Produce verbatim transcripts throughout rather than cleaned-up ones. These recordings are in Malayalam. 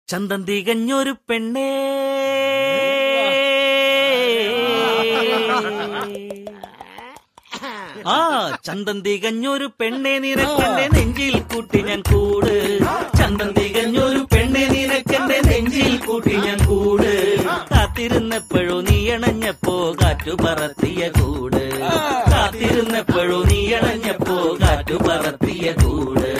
ചന്തം തികഞ്ഞൊരു പെണ്ണേ ആ ചന്തം തികഞ്ഞൊരു പെണ്ണെ നിനക്കെന്റെ നെഞ്ചിൽ കൂട്ടി ഞാൻ കൂട്. ചന്തം തികഞ്ഞൊരു പെണ്ണെ നിനക്കെന്റെ നെഞ്ചിൽ കൂട്ടി ഞാൻ കൂട്. കാത്തിരുന്നപ്പോഴോ നീ അണഞ്ഞപ്പോ കാറ്റു പറത്തിയ കൂട്. കാത്തിരുന്നപ്പോഴോ നീ അണഞ്ഞപ്പോ കാറ്റു പറത്തിയ കൂട്.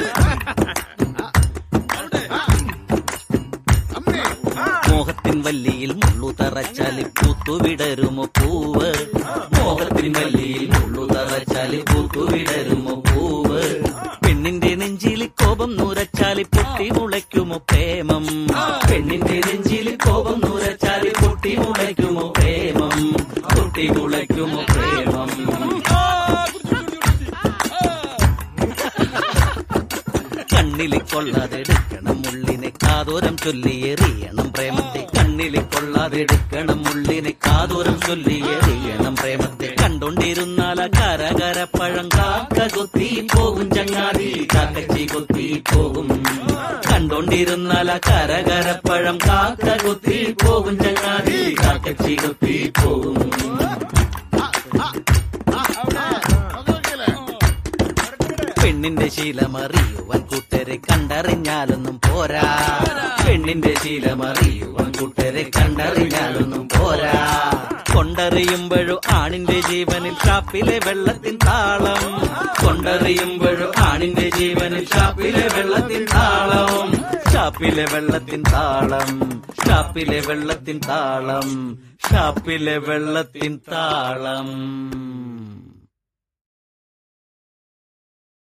മോഹത്തിൻ വല്ലിയിൽ മുള്ളു തറച്ചാലി പൂത്തുവിടരുമോ പൂവ്. മോഹത്തിൻ വല്ലിയിൽ മുള്ളു തറച്ചാലി പൂത്തുവിടരുമോ പൂവ്. പെണ്ണിന്റെ നെഞ്ചിൽ കോപം നൂരച്ചാലി പൊട്ടി മുളയ്ക്കുമോ പ്രേമം. പെണ്ണിന്റെ നെഞ്ചിൽ കോപം നൂരച്ചാലി പൊട്ടി മുളയ്ക്കുമോ പ്രേമം. പൊട്ടി മുളയ്ക്കുമോ പ്രേമം. കണ്ണിൽ കൊള്ളാതെടുക്കണം മുള്ളിനെ കാതോരം ചൊല്ലിയെറിയണം പ്രേമത്തെ. കണ്ണിൽ കൊള്ളാതെടുക്കണം മുള്ളിനെ കാതോരം ചൊല്ലിയെറിയണം പ്രേമത്തെ. കണ്ടോണ്ടിരുന്നാൽ കരകരപ്പഴം കാക്ക കൊത്തി പോകും ചങ്ങാതി. കാക്കച്ചി കൊത്തി പോകും. കണ്ടോണ്ടിരുന്നാൽ കരകരപ്പഴം കാക്ക കൊത്തി പോകും ചങ്ങാതി. കാക്കച്ചി കൊത്തി പോകും. പെണ്ണിന്റെ ശീലമറിയുവാൻ കൂട്ടരെ കണ്ടറിഞ്ഞാലൊന്നും പോരാ. പെണ്ണിന്റെ ശീലമറിയുവാൻ കൂട്ടരെ കണ്ടറിഞ്ഞാലൊന്നും പോരാ. കൊണ്ടറിയുമ്പോഴോ ആണിന്റെ ജീവനിൽ ഷാപ്പിലെ വെള്ളത്തിൻ താളം. കൊണ്ടറിയുമ്പോഴോ ആണിന്റെ ജീവനിൽ ഷാപ്പിലെ വെള്ളത്തിൻ താളം. ഷാപ്പിലെ വെള്ളത്തിൻ താളം. ഷാപ്പിലെ വെള്ളത്തിൻ താളം. ഷാപ്പിലെ വെള്ളത്തിൻ താളം.